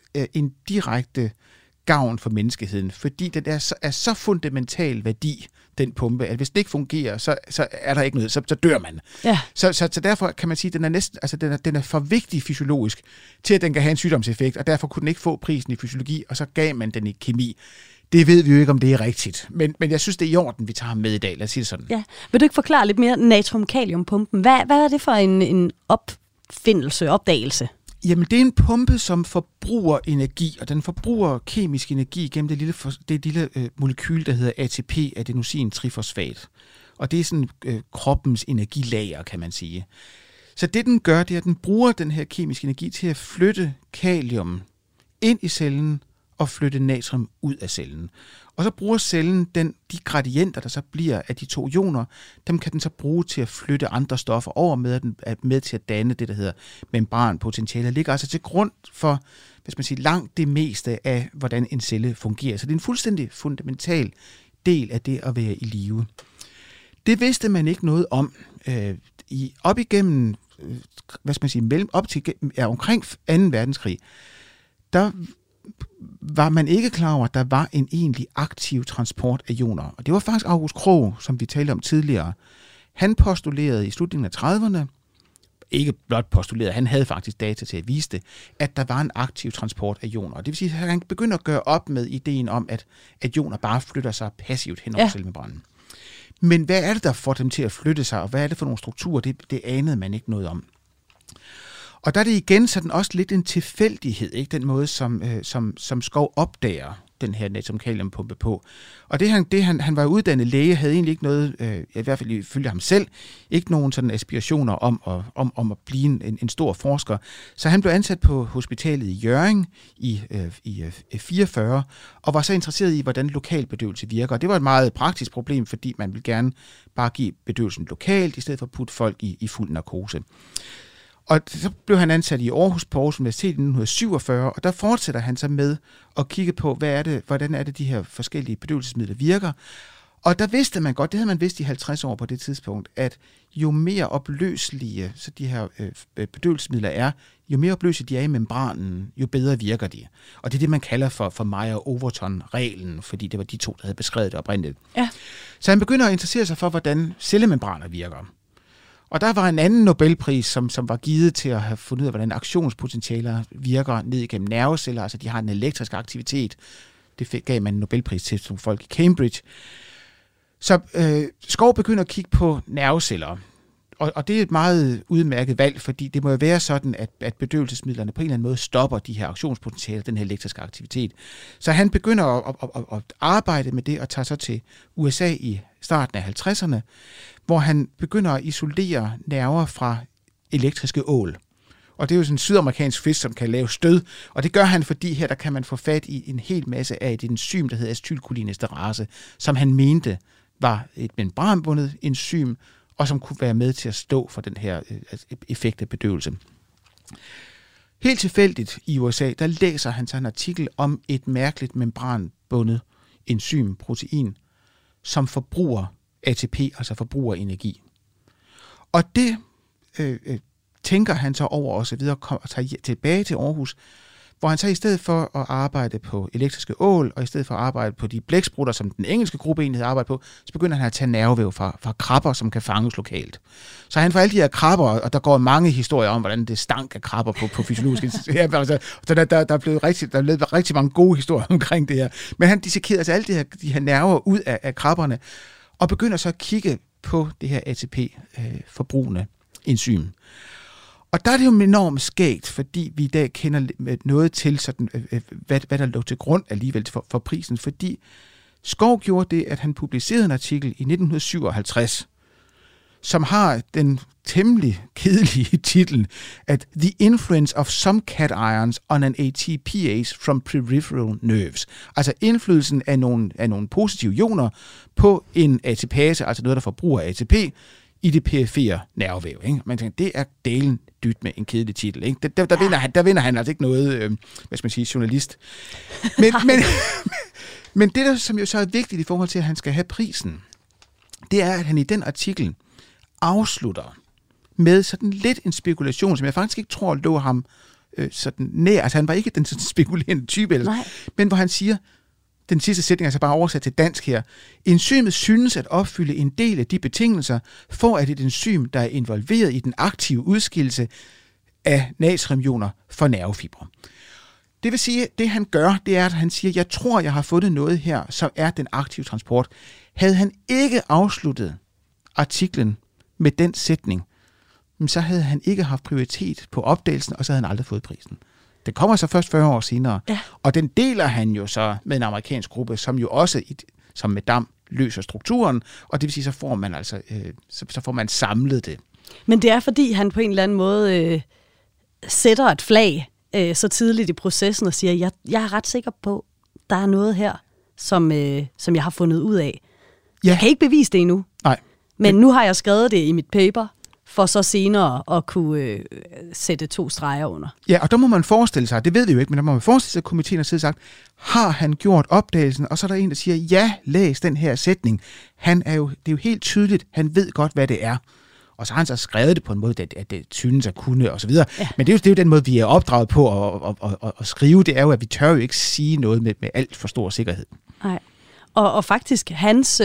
[SPEAKER 5] en direkte gavn for menneskeheden, fordi den er så fundamental værdi, den pumpe, at hvis det ikke fungerer, så er der ikke noget, så dør man.
[SPEAKER 4] Ja.
[SPEAKER 5] Så derfor kan man sige, at den er næsten, altså den er for vigtig fysiologisk til, at den kan have en sygdomseffekt, og derfor kunne den ikke få prisen i fysiologi, og så gav man den i kemi. Det ved vi jo ikke, om det er rigtigt. Men jeg synes, det er i orden, vi tager ham med i dag. Lad os sige det sådan.
[SPEAKER 4] Ja. Vil du ikke forklare lidt mere natrium-kalium-pumpen? Hvad er det for en opdagelse? Jamen,
[SPEAKER 5] det er en pumpe, som forbruger energi, og den forbruger kemisk energi gennem det lille molekyl, der hedder ATP, adenosin-trifosfat. Og det er sådan kroppens energilager, kan man sige. Så det, den gør, det er, at den bruger den her kemiske energi til at flytte kalium ind i cellen og flytte natrium ud af cellen. Og så bruger cellen de gradienter, der så bliver af de to ioner, dem kan den så bruge til at flytte andre stoffer over med til at danne det, der hedder membranpotentiale. Det ligger altså til grund for, hvis man siger, langt det meste af, hvordan en celle fungerer. Så det er en fuldstændig fundamental del af det at være i live. Det vidste man ikke noget om. Op igennem, omkring 2. verdenskrig, der var man ikke klar over, at der var en egentlig aktiv transport af ioner. Og det var faktisk August Krogh, som vi talte om tidligere. Han postulerede i slutningen af 30'erne, ikke blot postulerede, han havde faktisk data til at vise det, at der var en aktiv transport af ioner. Og det vil sige, at han begynder at gøre op med ideen om, at ioner bare flytter sig passivt hen over cellemembranen. Men hvad er det, der får dem til at flytte sig, og hvad er det for nogle strukturer? Det anede man ikke noget om. Og der er det igen sådan også lidt en tilfældighed, ikke? Den måde, som Skov opdager den her natrium-kalium-pumpe på. Og han var uddannet læge, havde egentlig ikke noget, i hvert fald ifølge ham selv, ikke nogen sådan aspirationer om at blive en stor forsker. Så han blev ansat på hospitalet i Hjørring i 44, og var så interesseret i, hvordan lokalbedøvelse virker. Og det var et meget praktisk problem, fordi man ville gerne bare give bedøvelsen lokalt, i stedet for at putte folk i fuld narkose. Og så blev han ansat i Aarhus på Aarhus Universitet i 1947, og der fortsætter han så med at kigge på, hvordan er det, de her forskellige bedøvelsesmidler virker. Og der vidste man godt, det havde man vidst i 50 år på det tidspunkt, at jo mere opløselige så de her bedøvelsesmidler er, jo mere opløselige de er i membranen, jo bedre virker de. Og det er det, man kalder for Meyer-Overton-reglen, fordi det var de to, der havde beskrevet det oprindeligt. Ja. Så han begynder at interessere sig for, hvordan cellemembraner virker. Og der var en anden Nobelpris, som var givet til at have fundet ud af, hvordan aktionspotentialer virker ned igennem nerveceller, altså de har en elektrisk aktivitet. Det gav man en Nobelpris til som folk i Cambridge. Så Skov begynder at kigge på nerveceller, og det er et meget udmærket valg, fordi det må jo være sådan, at bedøvelsesmidlerne på en eller anden måde stopper de her aktionspotentialer, den her elektriske aktivitet. Så han begynder at arbejde med det og tager så til USA i starten af 50'erne, hvor han begynder at isolere nerver fra elektriske ål. Og det er jo sådan en sydamerikansk fisk, som kan lave stød, og det gør han, fordi her der kan man få fat i en hel masse af et enzym, der hedder acetylcholinesterase, som han mente var et membranbundet enzym, og som kunne være med til at stå for den her effekt af bedøvelse. Helt tilfældigt i USA, der læser han så en artikel om et mærkeligt membranbundet enzym, protein, som forbruger ATP, altså forbruger energi. Og det tænker han så over og så videre, og tager tilbage til Aarhus, hvor han så i stedet for at arbejde på elektriske ål, og i stedet for at arbejde på de blæksprutter, som den engelske gruppe egentlig havde arbejdet på, så begynder han at tage nervevæv fra krabber, som kan fanges lokalt. Så han får alle de her krabber, og der går mange historier om, hvordan det stank af krabber på fysiologisk. Så der er blevet rigtig mange gode historier omkring det her. Men han dissekerer altså alle de her nerver ud af krabberne, og begynder så at kigge på det her ATP-forbrugende enzym. Og der er det jo enormt skægt, fordi vi i dag kender noget til, sådan, hvad der lå til grund alligevel for prisen, fordi Skov gjorde det, at han publicerede en artikel i 1957, som har den temmelig kedelige titel, at The Influence of some cations on an ATPase from peripheral nerves. Altså indflydelsen af nogle positive ioner på en ATPase, altså noget, der forbruger ATP, i det perifere nervevæv. Ikke? Man tænker, det er delen dyt med en kedelig titel. Ikke? Der vinder han altså ikke noget, journalist. Men det, der som jo så er vigtigt i forhold til, at han skal have prisen, det er, at han i den artikel afslutter med sådan lidt en spekulation, som jeg faktisk ikke tror lå ham sådan nær. Altså han var ikke den sådan spekulerende type, men hvor han siger, den sidste sætning er så bare oversat til dansk her, enzymet synes at opfylde en del af de betingelser, for at et enzym, der er involveret i den aktive udskillelse af natriumioner for nervefibre. Det vil sige, det han gør, det er, at han siger, jeg tror, jeg har fundet noget her, som er den aktive transport. Havde han ikke afsluttet artiklen med den sætning, så havde han ikke haft prioritet på opdagelsen, og så havde han aldrig fået prisen. Det kommer så først 40 år senere, og den deler han jo så med en amerikansk gruppe, som jo også, som med DAM, løser strukturen, og det vil sige, så får man altså så får man samlet det.
[SPEAKER 4] Men det er, fordi han på en eller anden måde sætter et flag så tidligt i processen og siger, jeg er ret sikker på, der er noget her, som jeg har fundet ud af. Jeg kan ikke bevise det endnu, men nu har jeg skrevet det i mit paper, for så senere at kunne sætte 2 streger under. Ja,
[SPEAKER 5] og der må man forestille sig, det ved vi jo ikke, men der må man forestille sig, at komiteen har siddet sagt, har han gjort opdagelsen, og så er der en, der siger, ja, læs den her sætning. Det er jo helt tydeligt, han ved godt, hvad det er. Og så har han så skrevet det på en måde, at det synes at kunne, og så videre. Ja. Men det er jo den måde, vi er opdraget på at skrive, det er jo, at vi tør jo ikke sige noget med alt for stor sikkerhed.
[SPEAKER 4] Nej, og faktisk hans...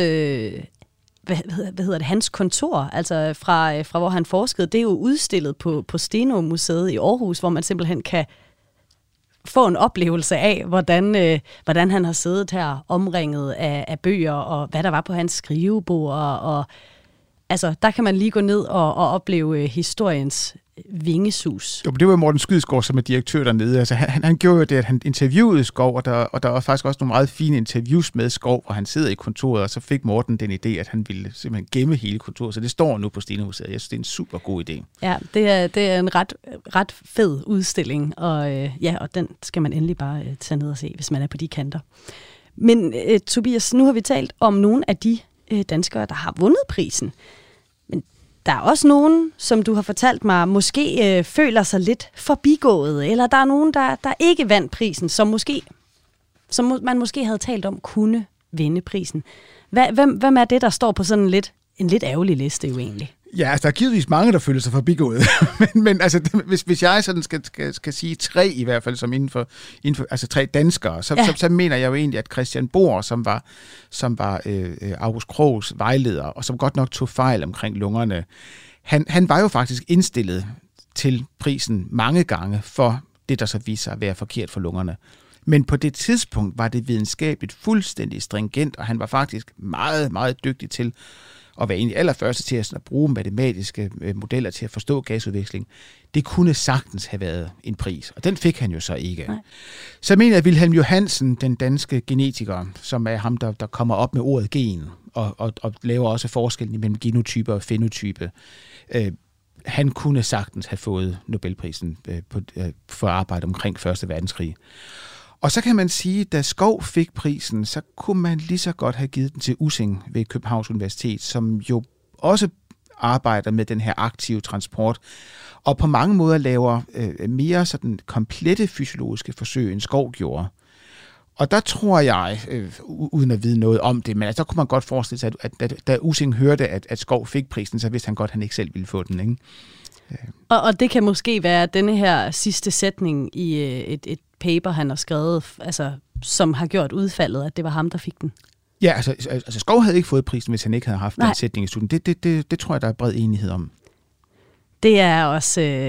[SPEAKER 4] hans kontor, altså fra hvor han forskede, det er jo udstillet på Steno-museet i Aarhus, hvor man simpelthen kan få en oplevelse af, hvordan han har siddet her omringet af bøger, og hvad der var på hans skrivebord, og altså, der kan man lige gå ned og opleve historiens vingesus.
[SPEAKER 5] Jo, det var Morten Skydsgaard, som er direktør dernede. Altså, han gjorde jo det, at han interviewede Skov, og der var faktisk også nogle meget fine interviews med Skov, hvor han sidder i kontoret, og så fik Morten den idé, at han ville simpelthen gemme hele kontoret. Så det står nu på Steno-museet. Jeg synes, det er en super god idé. Ja,
[SPEAKER 4] det er en ret fed udstilling, og og den skal man endelig bare tage ned og se, hvis man er på de kanter. Men Tobias, nu har vi talt om nogle af de danskere, der har vundet prisen. Men der er også nogen, som du har fortalt mig, måske føler sig lidt forbigået, eller der er nogen, der ikke vandt prisen, som man måske havde talt om kunne vinde prisen. Hvem er det, der står på sådan en lidt ærgerlig liste jo egentlig?
[SPEAKER 5] Ja, altså der er givetvis mange, der føler sig forbigået. men altså, hvis jeg sådan skal sige 3 i hvert fald, som inden for altså 3 danskere, så mener jeg jo egentlig, at Christian Bohr, som var August Krogs vejleder, og som godt nok tog fejl omkring lungerne, han var jo faktisk indstillet til prisen mange gange for det, der så viser sig at være forkert for lungerne. Men på det tidspunkt var det videnskabeligt fuldstændig stringent, og han var faktisk meget, meget dygtig til at være egentlig allerførste til at bruge matematiske modeller til at forstå gasudveksling. Det kunne sagtens have været en pris, og den fik han jo så ikke. Nej. Så mener jeg, at Wilhelm Johannsen, den danske genetiker, som er ham, der kommer op med ordet gen, og laver også forskellen mellem genotype og fenotype, han kunne sagtens have fået Nobelprisen for arbejde omkring 1. verdenskrig. Og så kan man sige, at da Skov fik prisen, så kunne man lige så godt have givet den til Ussing ved Københavns Universitet, som jo også arbejder med den her aktive transport, og på mange måder laver mere sådan komplette fysiologiske forsøg, end Skov gjorde. Og der tror jeg, uden at vide noget om det, men altså, der kunne man godt forestille sig, at da Ussing hørte, at Skov fik prisen, så vidste han godt, at han ikke selv ville få den, ikke?
[SPEAKER 4] Og det kan måske være denne her sidste sætning i et paper, han har skrevet, altså, som har gjort udfaldet, at det var ham, der fik den.
[SPEAKER 5] Ja, altså Skov havde ikke fået prisen, hvis han ikke havde haft den sætning i studien. Det tror jeg, der er bred enighed om.
[SPEAKER 4] Det er også...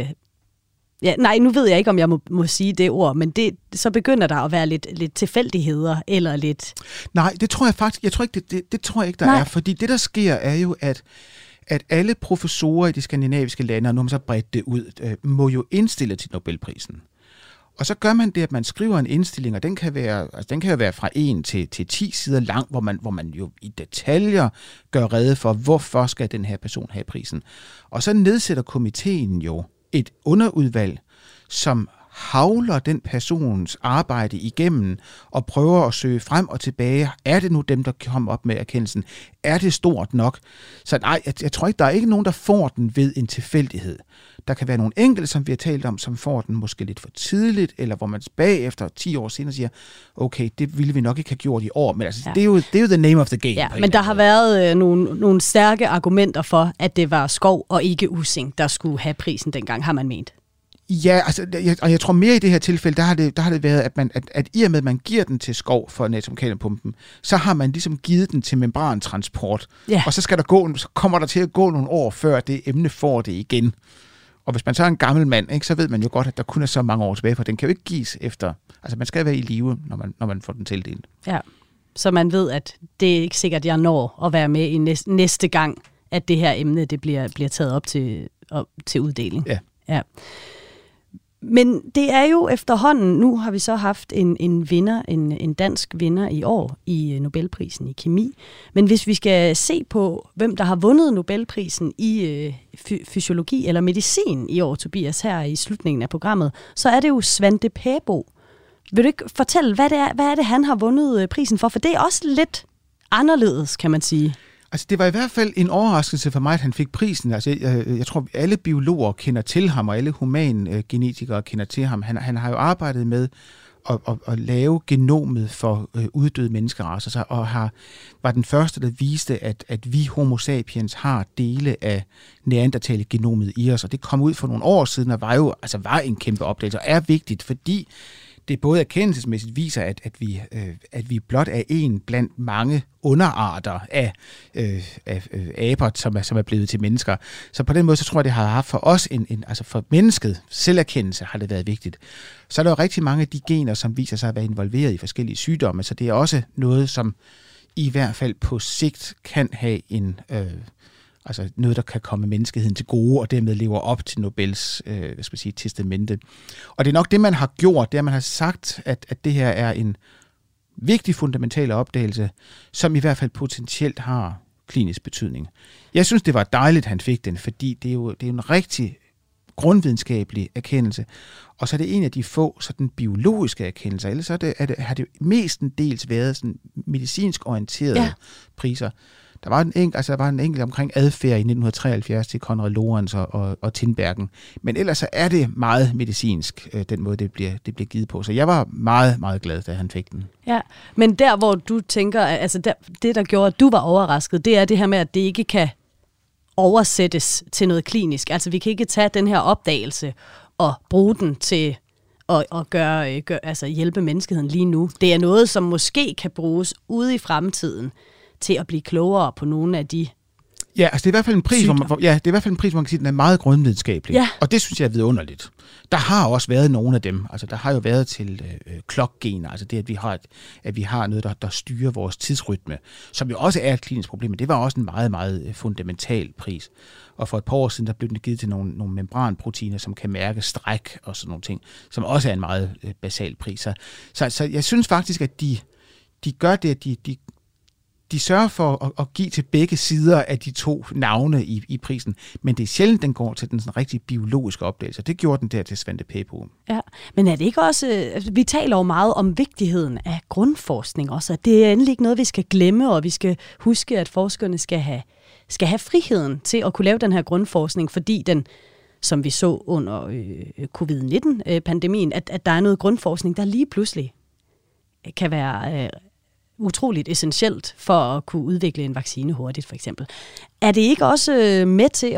[SPEAKER 4] nu ved jeg ikke, om jeg må sige det ord, men så begynder der at være lidt tilfældigheder, eller lidt...
[SPEAKER 5] Nej, det tror jeg faktisk... Det tror jeg ikke, der er, fordi det, der sker, er jo, at alle professorer i de skandinaviske lande, og nu har man så bredt det ud, må jo indstille til Nobelprisen. Og så gør man det, at man skriver en indstilling, og den kan jo være fra 1 til 10 sider lang, hvor man jo i detaljer gør rede for, hvorfor skal den her person have prisen. Og så nedsætter komiteen jo et underudvalg, som havler den persons arbejde igennem og prøver at søge frem og tilbage. Er det nu dem, der kommer op med erkendelsen? Er det stort nok? Så nej, jeg tror ikke, der er ikke nogen, der får den ved en tilfældighed. Der kan være nogle enkelte, som vi har talt om, som får den måske lidt for tidligt, eller hvor man bagefter 10 år senere siger, okay, det ville vi nok ikke have gjort i år, men altså, det er jo the name of the game.
[SPEAKER 4] Ja, men der har været nogle stærke argumenter for, at det var Skov og ikke Ussing, der skulle have prisen dengang, har man ment.
[SPEAKER 5] Ja, altså, jeg tror mere i det her tilfælde, der har det været, at i og med, at man giver den til Skov for natriumkaliumpumpen, så har man ligesom givet den til membrantransport. Ja. Og så kommer der til at gå nogle år, før det emne får det igen. Og hvis man så er en gammel mand, ikke, så ved man jo godt, at der kun er så mange år tilbage, for den kan jo ikke gives efter. Altså, man skal være i live, når man får den tildelt. Ja,
[SPEAKER 4] så man ved, at det er ikke sikkert, at jeg når at være med i næste gang, at det her emne det bliver taget op til uddeling. Ja. Men det er jo efterhånden, nu har vi så haft en vinder, en dansk vinder i år i Nobelprisen i kemi. Men hvis vi skal se på, hvem der har vundet Nobelprisen i fysiologi eller medicin i år, Tobias, her i slutningen af programmet, så er det jo Svante Pääbo. Vil du ikke fortælle, hvad er det, han har vundet prisen for? For det er også lidt anderledes, kan man sige.
[SPEAKER 5] Altså, det var i hvert fald en overraskelse for mig, at han fik prisen. Altså, jeg tror, alle biologer kender til ham, og alle humangenetikere kender til ham. Han har jo arbejdet med at lave genomet for uddøde menneskeracer, og var den første, der viste, at vi homo sapiens har dele af neandertal-genomet i os. Og det kom ud for nogle år siden, og var en kæmpe opdagelse, og er vigtigt, fordi det både erkendelsesmæssigt viser, at vi blot er en blandt mange underarter af aber, som er blevet til mennesker. Så på den måde, så tror jeg, det har haft for os, altså for mennesket, selverkendelse har det været vigtigt. Så er der jo rigtig mange af de gener, som viser sig at være involveret i forskellige sygdomme, så det er også noget, som i hvert fald på sigt kan have altså noget, der kan komme menneskeheden til gode, og dermed lever op til Nobels testamente. Og det er nok det, man har gjort, det er, at man har sagt, at det her er en vigtig fundamental opdagelse, som i hvert fald potentielt har klinisk betydning. Jeg synes, det var dejligt, han fik den, fordi det er jo en rigtig grundvidenskabelig erkendelse, og så er det en af de få sådan biologiske erkendelser, ellers har det mestendels været sådan medicinsk orienterede priser. Der var en enkelt omkring adfærd i 1973 til Konrad Lorenz og Tinbergen. Men ellers så er det meget medicinsk, den måde, det bliver givet på. Så jeg var meget, meget glad, da han fik den. Ja,
[SPEAKER 4] men der, hvor du tænker, altså det, der gjorde, at du var overrasket, det er det her med, at det ikke kan oversættes til noget klinisk. Altså vi kan ikke tage den her opdagelse og bruge den til at hjælpe menneskeheden lige nu. Det er noget, som måske kan bruges ude i fremtiden til at blive klogere på nogle af de.
[SPEAKER 5] Ja, altså det er i hvert fald en pris, hvor man kan sige, at den er meget grundvidenskabelig. Ja. Og det synes jeg er vidunderligt. Der har også været nogle af dem. Altså der har jo været til klokgener, altså det, at vi har noget, der styrer vores tidsrytme, som jo også er et klinisk problem. Men det var også en meget, meget fundamental pris. Og for et par år siden, der blev den givet til nogle membranproteiner, som kan mærke stræk og sådan nogle ting, som også er en meget basal pris. Så jeg synes faktisk, at de gør det, at de sørger for at give til begge sider af de to navne i prisen, men det er sjældent, den går til den sådan rigtig biologiske opdagelse. Det gjorde den der til Svante Pääbo.
[SPEAKER 4] Ja, men er det ikke også, vi taler jo meget om vigtigheden af grundforskning også, at det er endelig ikke noget, vi skal glemme, og vi skal huske, at forskerne skal have friheden til at kunne lave den her grundforskning, fordi den, som vi så under covid-19-pandemien, at der er noget grundforskning, der lige pludselig kan være utroligt essentielt for at kunne udvikle en vaccine hurtigt, for eksempel. Er det ikke også med til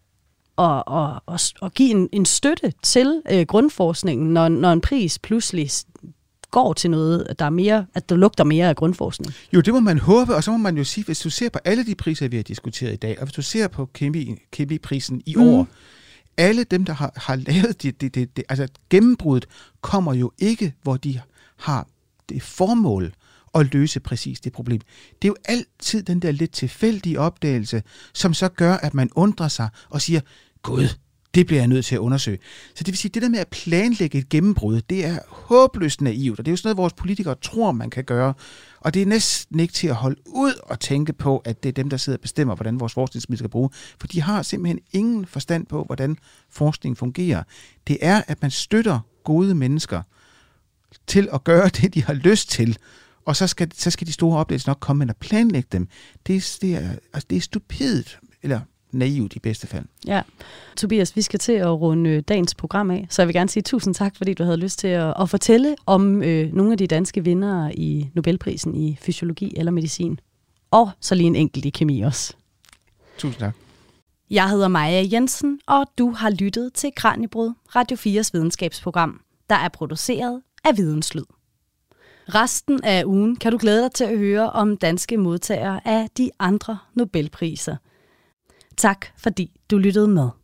[SPEAKER 4] at give en støtte til grundforskningen, når en pris pludselig går til noget, der er mere, at der lugter mere af grundforskning?
[SPEAKER 5] Jo, det må man håbe, og så må man jo sige, hvis du ser på alle de priser, vi har diskuteret i dag, og hvis du ser på kemiprisen i år, alle dem, der har lavet det, altså gennembruddet, kommer jo ikke, hvor de har det formål at løse præcis det problem. Det er jo altid den der lidt tilfældige opdagelse, som så gør, at man undrer sig og siger, Gud, det bliver jeg nødt til at undersøge. Så det vil sige, det der med at planlægge et gennembrud, det er håbløst naivt, og det er jo sådan noget, vores politikere tror, man kan gøre. Og det er næsten ikke til at holde ud og tænke på, at det er dem, der sidder og bestemmer, hvordan vores forskningsmidler skal bruge. For de har simpelthen ingen forstand på, hvordan forskning fungerer. Det er, at man støtter gode mennesker til at gøre det, de har lyst til, og så skal de store opdagelser nok komme ind og planlægge dem. Det er stupidt, eller naivt i bedste fald. Ja.
[SPEAKER 4] Tobias, vi skal til at runde dagens program af, så jeg vil gerne sige tusind tak, fordi du havde lyst til at fortælle om nogle af de danske vindere i Nobelprisen i fysiologi eller medicin. Og så lige en enkelt i kemi også.
[SPEAKER 5] Tusind tak.
[SPEAKER 4] Jeg hedder Maja Jensen, og du har lyttet til Kraniebrud, Radio 4's videnskabsprogram, der er produceret af Videnslyd. Resten af ugen kan du glæde dig til at høre om danske modtagere af de andre Nobelpriser. Tak fordi du lyttede med.